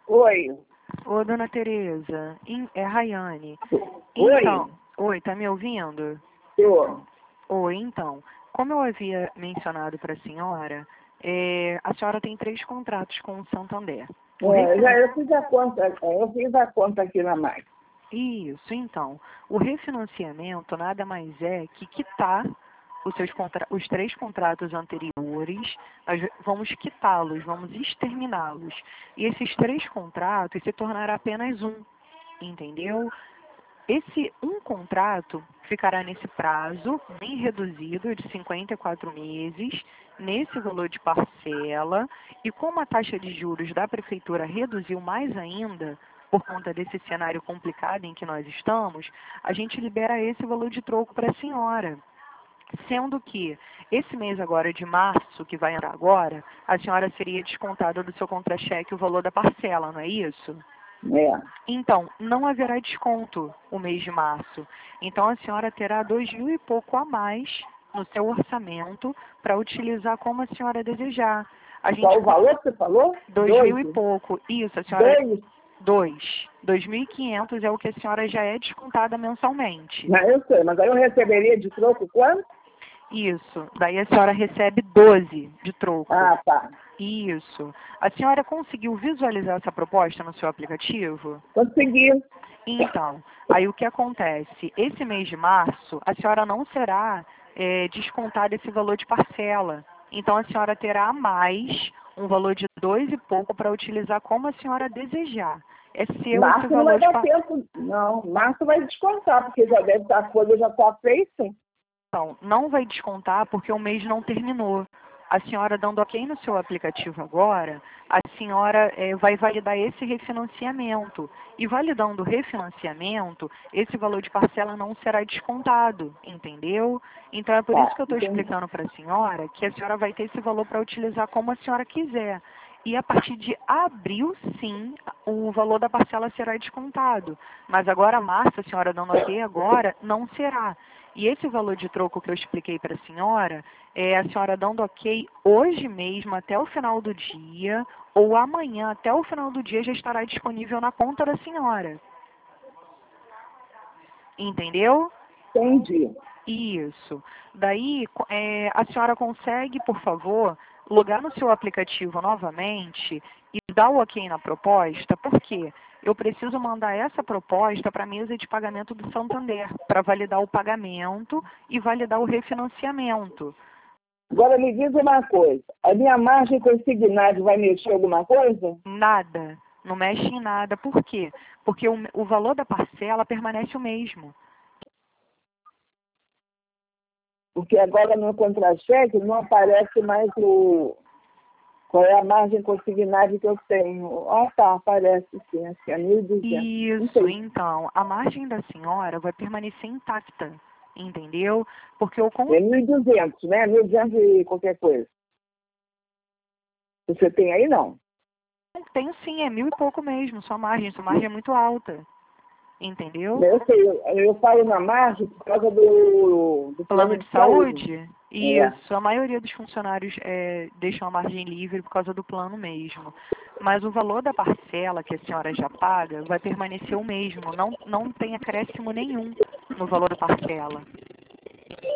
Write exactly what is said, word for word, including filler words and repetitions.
Oi. Ô, dona Tereza, em- é Rayane. Oi. Então, oi, tá me ouvindo? Tô. Oi, então, como eu havia mencionado para a senhora, é, a senhora tem três contratos com o Santander. O É, já refinan- eu fiz a conta, é, eu fiz a conta aqui na máquina. Isso, então, o refinanciamento nada mais é que quitar os, seus contra... os três contratos anteriores, nós vamos quitá-los, vamos exterminá-los. E esses três contratos se tornará apenas um, entendeu? Esse um contrato ficará nesse prazo bem reduzido de cinquenta e quatro meses, nesse valor de parcela, e como a taxa de juros da prefeitura reduziu mais ainda, por conta desse cenário complicado em que nós estamos, a gente libera esse valor de troco para a senhora. Sendo que esse mês agora de março, que vai entrar agora, a senhora seria descontada do seu contra-cheque o valor da parcela, não é isso? É. Então, não haverá desconto o mês de março. Então, a senhora terá dois mil e pouco a mais no seu orçamento para utilizar como a senhora desejar. A gente Qual o valor que você falou? dois mil e pouco. Isso, a senhora Dois. dois. Dois mil e quinhentos é o que a senhora já é descontada mensalmente. Não, eu sei, mas aí eu receberia de troco quanto? Isso. Daí a senhora recebe doze de troco. Ah, tá. Isso. A senhora conseguiu visualizar essa proposta no seu aplicativo? Consegui. Então, aí o que acontece? Esse mês de março, a senhora não será é, descontada esse valor de parcela. Então, a senhora terá a mais um valor de dois e pouco para utilizar como a senhora desejar. É seu esse Março não valor vai de dar parcela. tempo. Não, março vai descontar, porque já deve estar, a coisa já está feita. Então, não vai descontar porque o mês não terminou. A senhora dando ok no seu aplicativo agora, a senhora eh, vai validar esse refinanciamento. E validando o refinanciamento, esse valor de parcela não será descontado, entendeu? Então é por isso Tá, que eu estou entendi. explicando para a senhora que a senhora vai ter esse valor para utilizar como a senhora quiser. E a partir de abril, sim, o valor da parcela será descontado. Mas agora, março, a senhora dando ok agora, não será. E esse valor de troco que eu expliquei para a senhora, é a senhora dando ok hoje mesmo, até o final do dia, ou amanhã, até o final do dia, já estará disponível na conta da senhora. Entendeu? Entendi. Isso. Daí, co- é, a senhora consegue, por favor, logar no seu aplicativo novamente e dar o ok na proposta, porque eu preciso mandar essa proposta para a mesa de pagamento do Santander, para validar o pagamento e validar o refinanciamento. Agora me diz uma coisa. A minha margem consignada vai mexer alguma coisa? Nada, não mexe em nada. Por quê? Porque o, o valor da parcela permanece o mesmo. Porque agora no contra-cheque não aparece mais o... Qual é a margem consignada que eu tenho? Ah, tá, aparece sim, acho que é mil e duzentos. Isso, então, a margem da senhora vai permanecer intacta, entendeu? Porque o con... É mil e duzentos, né? mil e duzentos e qualquer coisa. Você tem aí, não? tem sim, é mil e pouco mesmo, sua margem, sua margem é muito alta, entendeu? Eu sei, eu, eu falo na margem por causa do, do Plano plano de de saúde. saúde? É. Isso, a maioria dos funcionários é, deixam a margem livre por causa do plano mesmo. Mas o valor da parcela que a senhora já paga vai permanecer o mesmo, não, não tem acréscimo nenhum no valor da parcela.